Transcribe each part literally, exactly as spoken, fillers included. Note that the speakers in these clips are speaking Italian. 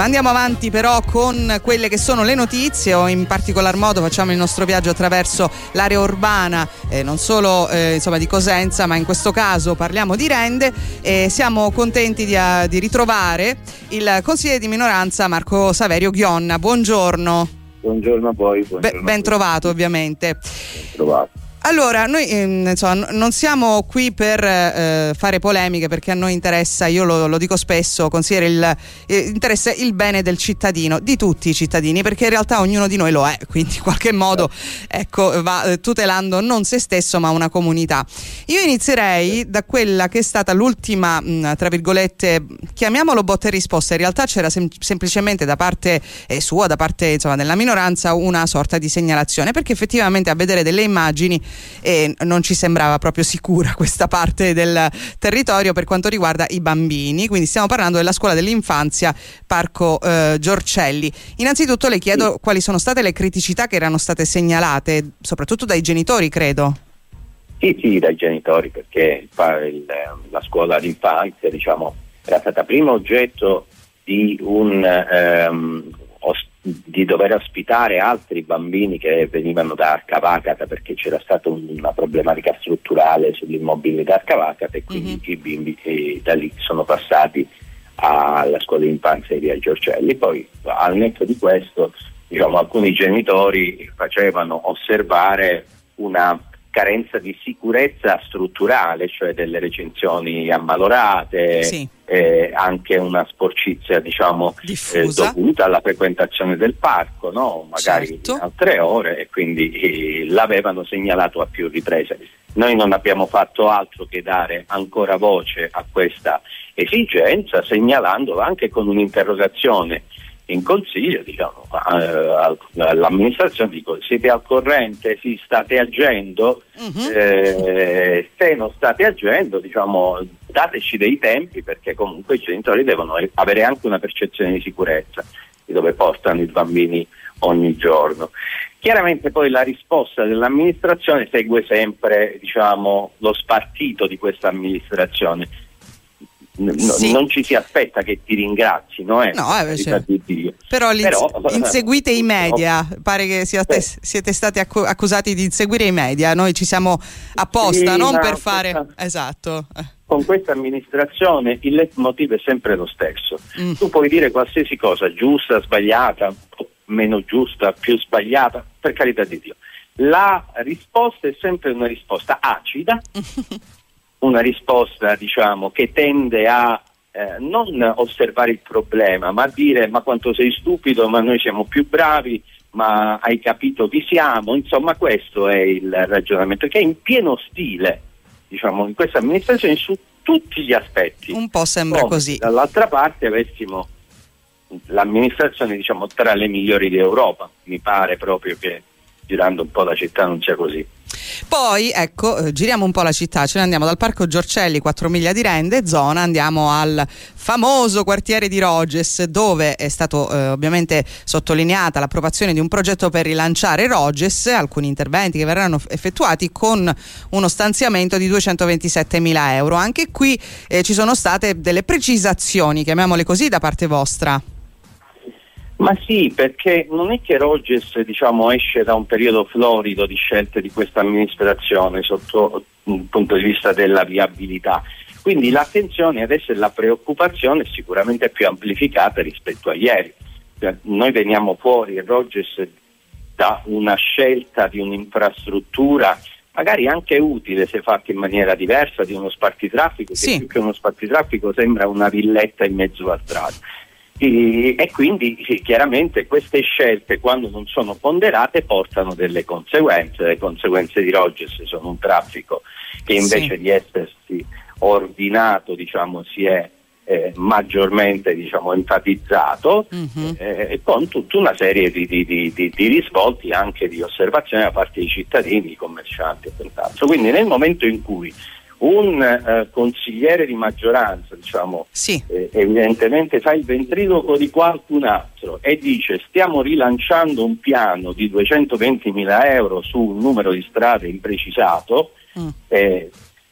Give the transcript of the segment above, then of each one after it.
Andiamo avanti però con quelle che sono le notizie, o in particolar modo facciamo il nostro viaggio attraverso l'area urbana, eh, non solo eh, insomma di Cosenza, ma in questo caso parliamo di Rende, e siamo contenti di, uh, di ritrovare il consigliere di minoranza Marco Saverio Ghionna. Buongiorno. Buongiorno a voi. Buongiorno Be- ben a trovato, ovviamente. Ben trovato. Allora, noi ehm, insomma, non siamo qui per eh, fare polemiche, perché a noi interessa, io lo, lo dico spesso, consigliere, il, eh, interessa il bene del cittadino, di tutti i cittadini, perché in realtà ognuno di noi lo è, quindi in qualche modo ecco, va eh, tutelando non se stesso ma una comunità. Io inizierei da quella che è stata l'ultima, mh, tra virgolette, chiamiamolo botta e risposta, in realtà c'era sem- semplicemente da parte eh, sua, da parte insomma della minoranza, una sorta di segnalazione, perché effettivamente a vedere delle immagini e non ci sembrava proprio sicura questa parte del territorio per quanto riguarda i bambini, quindi stiamo parlando della scuola dell'infanzia Parco eh, Giorcelli. Innanzitutto le chiedo sì. quali sono state le criticità che erano state segnalate, soprattutto dai genitori, credo. Sì, sì, dai genitori, perché il, la scuola d'infanzia, diciamo, era stata prima oggetto di un ehm, os- di dover ospitare altri bambini che venivano da Arcavacata, perché c'era stata una problematica strutturale sull'immobile da Arcavacata, e quindi mm-hmm. i bimbi eh, da lì sono passati alla scuola d'infanzia di via Giorcelli. Poi al netto di questo, diciamo, alcuni genitori facevano osservare una carenza di sicurezza strutturale, cioè delle recinzioni ammalorate, sì. eh, anche una sporcizia, diciamo, eh, dovuta alla frequentazione del parco, no? Magari certo. in altre ore, e quindi eh, l'avevano segnalato a più riprese. Noi non abbiamo fatto altro che dare ancora voce a questa esigenza, segnalandola anche con un'interrogazione in consiglio, diciamo, all'amministrazione, dico, siete al corrente, sì, state agendo, uh-huh. eh, se non state agendo, diciamo, dateci dei tempi, perché comunque i genitori devono avere anche una percezione di sicurezza di dove portano i bambini ogni giorno. Chiaramente poi la risposta dell'amministrazione segue sempre, diciamo, lo spartito di questa amministrazione. No, sì. Non ci si aspetta che ti ringrazino, eh, no, eh, cioè, però, Però inseguite i media, pare che siate, siete stati accu- accusati di inseguire i media. Noi ci siamo apposta, sì, non per fare questa, esatto. Con questa amministrazione il leitmotiv è sempre lo stesso. Mm. Tu puoi dire qualsiasi cosa, giusta, sbagliata, meno giusta, più sbagliata, per carità di Dio. La risposta è sempre una risposta acida. Una risposta, diciamo, che tende a eh, non osservare il problema, ma a dire: ma quanto sei stupido, ma noi siamo più bravi, ma hai capito chi siamo. Insomma, questo è il ragionamento, che è in pieno stile, diciamo, in questa amministrazione su tutti gli aspetti. Un po' sembra Come così. Dall'altra parte avessimo l'amministrazione, diciamo, tra le migliori d'Europa. Mi pare proprio che, girando un po' la città, non sia così. Poi ecco, eh, giriamo un po' la città, ce ne andiamo dal Parco Giorcelli, quattro miglia di Rende, zona, andiamo al famoso quartiere di Roges, dove è stato eh, ovviamente sottolineata l'approvazione di un progetto per rilanciare Roges, alcuni interventi che verranno effettuati con uno stanziamento di duecentoventisettemila euro. Anche qui eh, ci sono state delle precisazioni, chiamiamole così, da parte vostra. Ma sì, perché non è che Roges, diciamo, esce da un periodo florido di scelte di questa amministrazione sotto il punto di vista della viabilità. Quindi l'attenzione adesso e la preoccupazione è sicuramente più amplificata rispetto a ieri. Noi veniamo fuori, Roges, da una scelta di un'infrastruttura magari anche utile se fatta in maniera diversa, di uno spartitraffico, sì. che più che uno spartitraffico sembra una villetta in mezzo a strada. E, e quindi sì, chiaramente queste scelte, quando non sono ponderate, portano delle conseguenze. Le conseguenze di Roges sono un traffico che invece sì. di essersi ordinato, diciamo, si è eh, maggiormente, diciamo, enfatizzato, mm-hmm. eh, con tutta una serie di, di, di, di, di risvolti, anche di osservazioni da parte dei cittadini, commercianti e quant'altro. Quindi nel momento in cui un eh, consigliere di maggioranza, diciamo, sì. eh, evidentemente fa il ventriloquo di qualcun altro e dice: stiamo rilanciando un piano di duecentoventimila euro su un numero di strade imprecisato, mm. eh,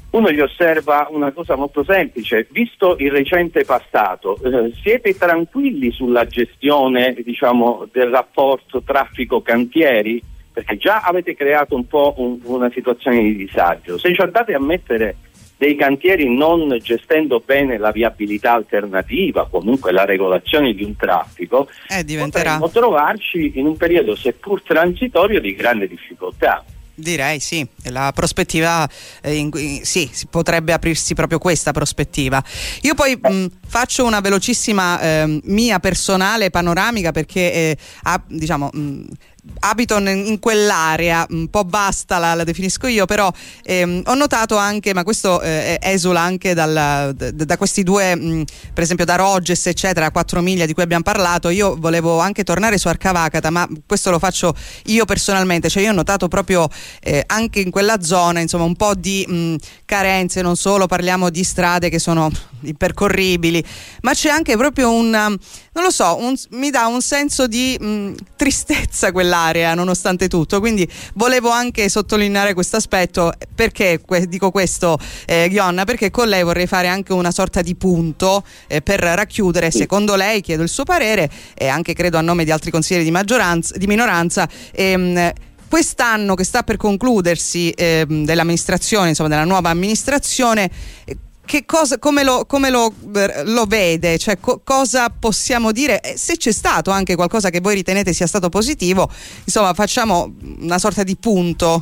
uno gli osserva una cosa molto semplice: visto il recente passato, eh, siete tranquilli sulla gestione, diciamo, del rapporto traffico-cantieri? Perché già avete creato un po' un, una situazione di disagio. Se ci andate a mettere dei cantieri non gestendo bene la viabilità alternativa, comunque la regolazione di un traffico, eh, diventerà... potremmo trovarci in un periodo, seppur transitorio, di grande difficoltà. Direi sì, la prospettiva eh, in, in, sì, si potrebbe aprirsi proprio questa prospettiva. Io poi mh, faccio una velocissima eh, mia personale panoramica, perché eh, ha, diciamo mh, abito in quell'area, un po' basta la, la definisco io, però ehm, ho notato anche, ma questo eh, esula anche dal, da, da questi due, mh, per esempio da Roges eccetera, quattro miglia di cui abbiamo parlato. Io volevo anche tornare su Arcavacata, ma questo lo faccio io personalmente, cioè io ho notato proprio eh, anche in quella zona, insomma, un po' di mh, carenze. Non solo parliamo di strade che sono impercorribili, ma c'è anche proprio un, non lo so, un, mi dà un senso di mh, tristezza quell'area nonostante tutto, quindi volevo anche sottolineare questo aspetto. Perché que- dico questo, eh, Ghionna? Perché con lei vorrei fare anche una sorta di punto eh, per racchiudere, secondo lei, chiedo il suo parere, e anche credo a nome di altri consiglieri di maggioranza, di minoranza, ehm, quest'anno che sta per concludersi ehm, dell'amministrazione, insomma della nuova amministrazione, eh, che cosa, come lo, come lo, lo vede? Cioè, co- cosa possiamo dire? Eh, se c'è stato anche qualcosa che voi ritenete sia stato positivo, insomma, facciamo una sorta di punto.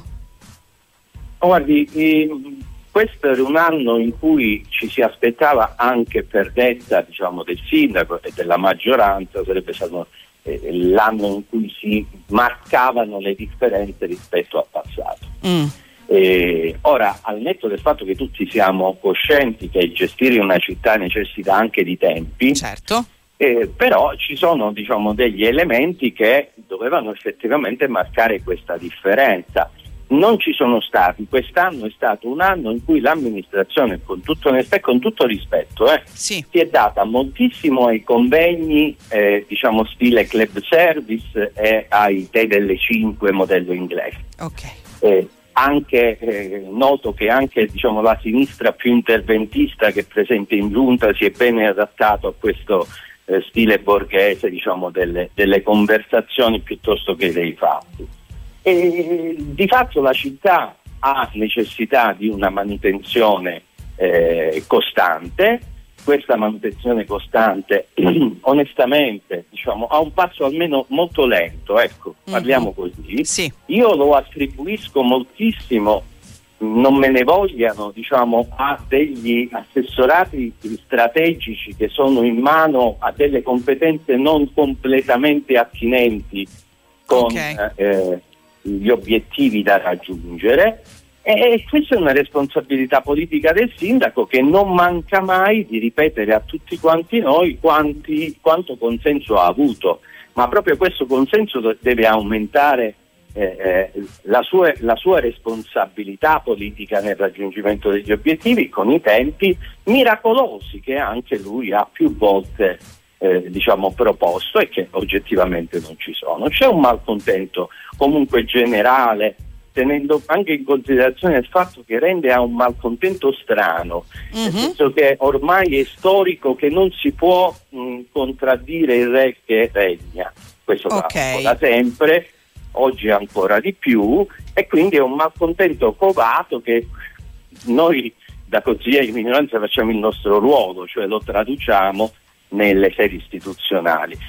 Oh, guardi, eh, questo era un anno in cui ci si aspettava, anche per detta, diciamo, del sindaco e della maggioranza, sarebbe stato eh, l'anno in cui si marcavano le differenze rispetto al passato. Mm. Eh, ora, al netto del fatto che tutti siamo coscienti che gestire una città necessita anche di tempi, certo, eh, però ci sono, diciamo, degli elementi che dovevano effettivamente marcare questa differenza. Non ci sono stati. Quest'anno è stato un anno in cui l'amministrazione, con tutto onestà e con tutto rispetto, eh, sì. si è data moltissimo ai convegni, eh, diciamo stile club service, e ai tè delle cinque modello inglese. Ok. Eh, Anche eh, noto che anche, diciamo, la sinistra più interventista che è presente in giunta si è bene adattato a questo eh, stile borghese, diciamo, delle, delle conversazioni piuttosto che dei fatti. E di fatto la città ha necessità di una manutenzione eh, costante. Questa manutenzione costante onestamente, diciamo, ha un passo almeno molto lento, ecco, parliamo mm-hmm. così. Sì. Io lo attribuisco moltissimo, non me ne vogliano, diciamo, a degli assessorati strategici che sono in mano a delle competenze non completamente attinenti con okay. eh, gli obiettivi da raggiungere. E questa è una responsabilità politica del sindaco, che non manca mai di ripetere a tutti quanti noi quanti, quanto consenso ha avuto, ma proprio questo consenso deve aumentare eh, eh, la, sua, la sua responsabilità politica nel raggiungimento degli obiettivi, con i tempi miracolosi che anche lui ha più volte eh, diciamo proposto e che oggettivamente non ci sono. C'è un malcontento comunque generale, tenendo anche in considerazione il fatto che Rende ha un malcontento strano, mm-hmm. nel senso che ormai è storico che non si può mh, contraddire il re che regna. Questo okay. va da sempre, oggi ancora di più, e quindi è un malcontento covato che noi da consiglieri di minoranza facciamo il nostro ruolo, cioè lo traduciamo nelle sedi istituzionali.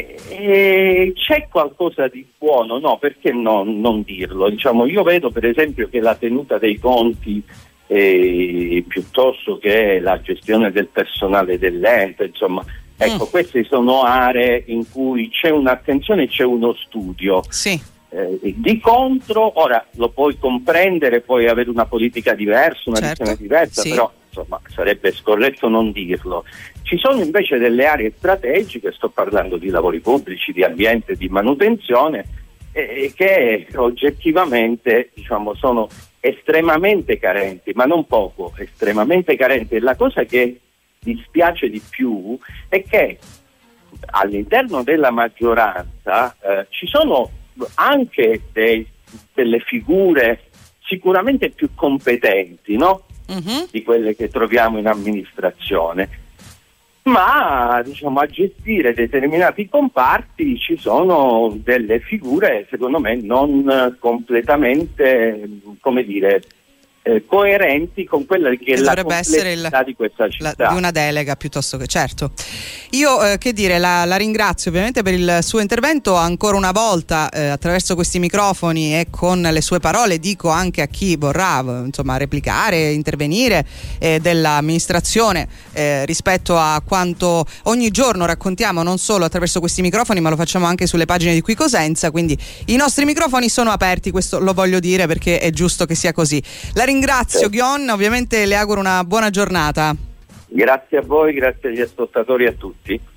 E c'è qualcosa di buono? No, perché no, non dirlo? Diciamo, io vedo per esempio che la tenuta dei conti eh, piuttosto che la gestione del personale dell'ente, insomma, ecco, mm. queste sono aree in cui c'è un'attenzione e c'è uno studio. Sì. Eh, di contro, ora lo puoi comprendere, puoi avere una politica diversa, una certo. visione diversa, sì. però insomma sarebbe scorretto non dirlo. Ci sono invece delle aree strategiche, sto parlando di lavori pubblici, di ambiente, di manutenzione, eh, che oggettivamente, diciamo, sono estremamente carenti, ma non poco, estremamente carenti. E la cosa che dispiace di più è che all'interno della maggioranza eh, ci sono anche dei, delle figure sicuramente più competenti, no? uh-huh. di quelle che troviamo in amministrazione, ma diciamo a gestire determinati comparti ci sono delle figure secondo me non completamente, come dire, Eh, coerenti con quella che, che è la complessità il, di questa città, la, di una delega piuttosto che certo. Io eh, che dire, la, la ringrazio ovviamente per il suo intervento ancora una volta eh, attraverso questi microfoni e con le sue parole. Dico anche a chi vorrà insomma replicare, intervenire eh, dell'amministrazione eh, rispetto a quanto ogni giorno raccontiamo, non solo attraverso questi microfoni ma lo facciamo anche sulle pagine di Qui Cosenza, quindi i nostri microfoni sono aperti, questo lo voglio dire perché è giusto che sia così. La ringrazio Ghion, ovviamente le auguro una buona giornata. Grazie a voi, grazie agli ascoltatori e a tutti.